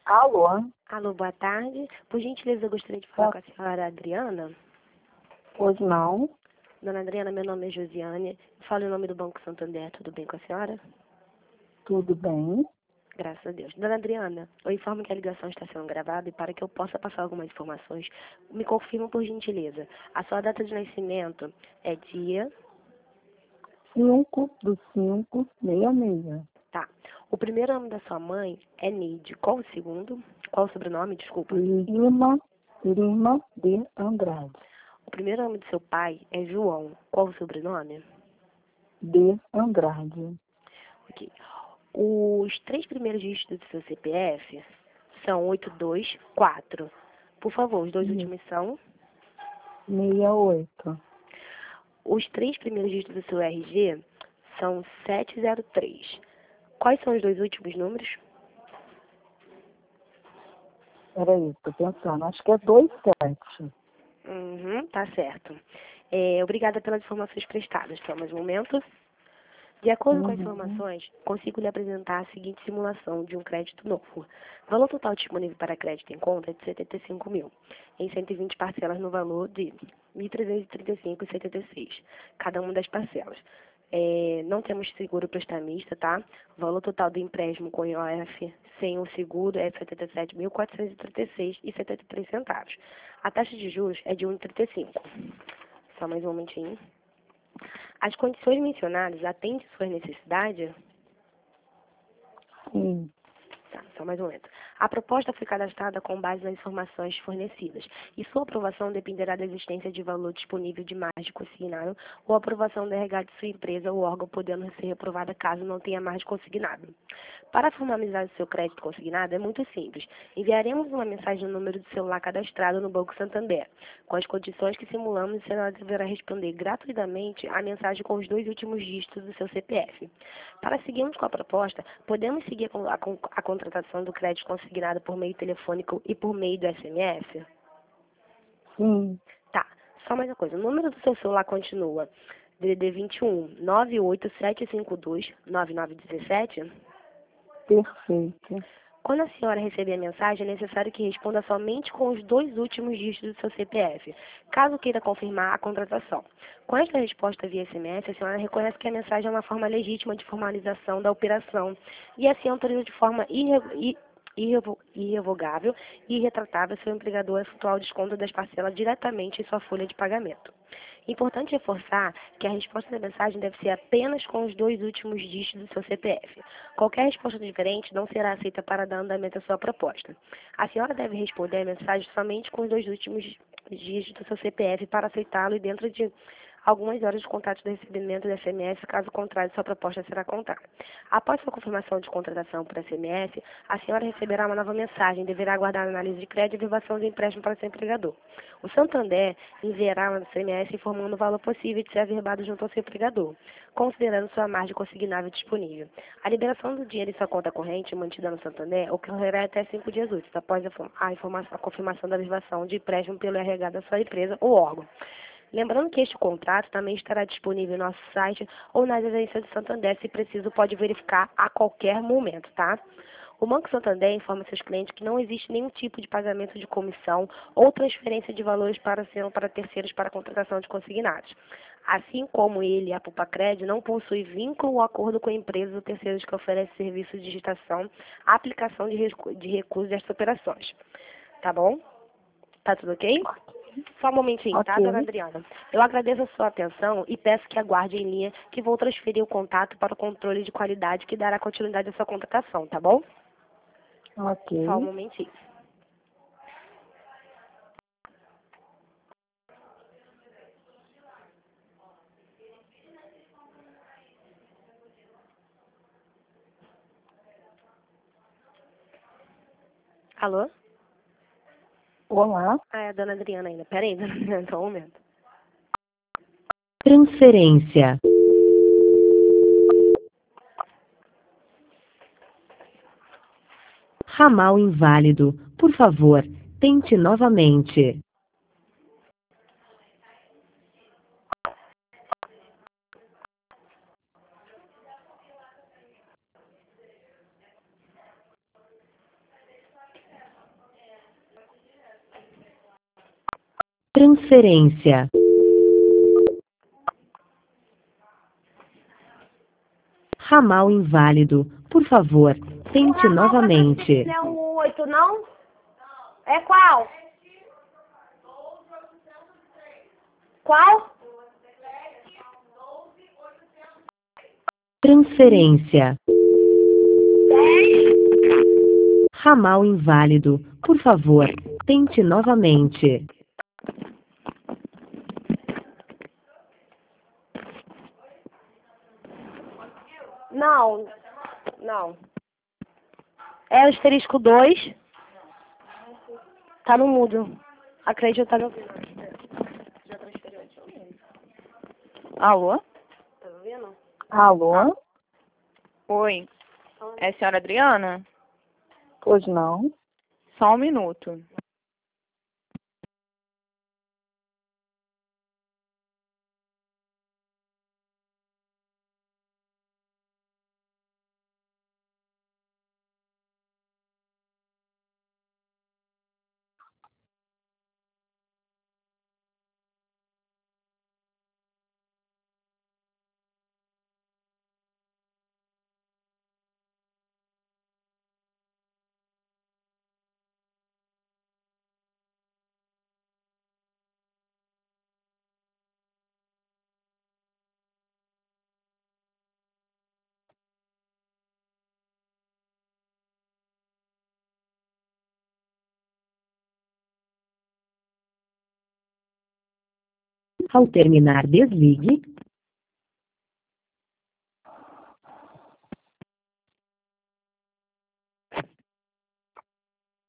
Alô? Alô, boa tarde. Por gentileza, eu gostaria de falar com a senhora Adriana. Pois não. Dona Adriana, meu nome é Josiane. Falo em nome do Banco Santander. Tudo bem com a senhora? Tudo bem? Graças a Deus. Dona Adriana, eu informo que a ligação está sendo gravada e para que eu possa passar algumas informações, me confirma por gentileza. A sua data de nascimento é dia... 5/5/66. Tá. O primeiro nome da sua mãe é Neide. Qual o segundo? Qual o sobrenome? Desculpa. Lima de Andrade. O primeiro nome do seu pai é João. Qual o sobrenome? De Andrade. Ok. Os 3 primeiros dígitos do seu CPF são 824. Por favor, os 2 últimos são? 68. Os 3 primeiros dígitos do seu RG são 703. Quais são os 2 últimos números? Peraí, tô pensando. Acho que é 27. Tá certo. Obrigada pelas informações prestadas. Só mais um momento. De acordo com as informações, consigo lhe apresentar a seguinte simulação de um crédito novo. O valor total disponível para crédito em conta é de 75 mil, em 120 parcelas no valor de 1.335,76, cada uma das parcelas. Não temos seguro prestamista, tá? O valor total do empréstimo com IOF sem o seguro é 77.436,73 centavos. A taxa de juros é de 1,35. Só mais um momentinho. As condições mencionadas atendem suas necessidades? Sim. Tá, só mais um momento. A proposta foi cadastrada com base nas informações fornecidas e sua aprovação dependerá da existência de valor disponível de margem consignado ou aprovação da RH de sua empresa ou órgão, podendo ser reprovada caso não tenha margem consignado. Para formalizar o seu crédito consignado é muito simples. Enviaremos uma mensagem no número do celular cadastrado no Banco Santander, com as condições que simulamos, e você deverá responder gratuitamente a mensagem com os 2 últimos dígitos do seu CPF. Para seguirmos com a proposta, podemos seguir a contratação do crédito consignado por meio telefônico e por meio do SMS? Sim. Tá, só mais uma coisa. O número do seu celular continua DDD 21 98752 9917? Perfeito. Quando a senhora receber a mensagem, é necessário que responda somente com os 2 últimos dígitos do seu CPF, caso queira confirmar a contratação. Com esta resposta via SMS, a senhora reconhece que a mensagem é uma forma legítima de formalização da operação e assim autoriza de forma irrevogável e irretratável seu empregador a efetuar o desconto das parcelas diretamente em sua folha de pagamento. Importante reforçar que a resposta da mensagem deve ser apenas com os 2 últimos dígitos do seu CPF. Qualquer resposta diferente não será aceita para dar andamento à sua proposta. A senhora deve responder a mensagem somente com os 2 últimos dígitos do seu CPF para aceitá-lo e dentro de algumas horas de contato do recebimento do SMS, caso contrário, sua proposta será contrária. Após sua confirmação de contratação por SMS, a senhora receberá uma nova mensagem e deverá aguardar a análise de crédito e averbação do empréstimo para seu empregador. O Santander enviará um SMS informando o valor possível de ser averbado junto ao seu empregador, considerando sua margem consignável disponível. A liberação do dinheiro em sua conta corrente, mantida no Santander, ocorrerá até 5 dias úteis, após a confirmação da averbação de empréstimo pelo RH da sua empresa ou órgão. Lembrando que este contrato também estará disponível no nosso site ou nas agências do Santander, se preciso, pode verificar a qualquer momento, tá? O Banco Santander informa seus clientes que não existe nenhum tipo de pagamento de comissão ou transferência de valores para terceiros para a contratação de consignados. Assim como ele, a Pupacred, não possui vínculo ou acordo com empresas ou terceiros que oferecem serviços de digitação, aplicação de recursos destas operações. Tá bom? Tá tudo ok? Só um momentinho, tá, Ok. dona Adriana? Eu agradeço a sua atenção e peço que aguarde em linha que vou transferir o contato para o controle de qualidade que dará continuidade à sua contratação, tá bom? Ok. Só um momentinho. Alô? Olá. Ah, é a dona Adriana ainda. Peraí, dona Adriana, só um momento. Transferência. Ramal inválido. Por favor, tente novamente. Transferência. Ramal inválido. Por favor, tente novamente. Não é um 8, não? É qual? Qual? Transferência. Ramal inválido. Por favor, tente novamente. Não. Não. É asterisco 2. Tá no mudo. Acredito que tá no ouvindo. Alô? Tá ouvindo? Alô? Oi. É a senhora Adriana? Pois não. Só um minuto. Ao terminar, desligue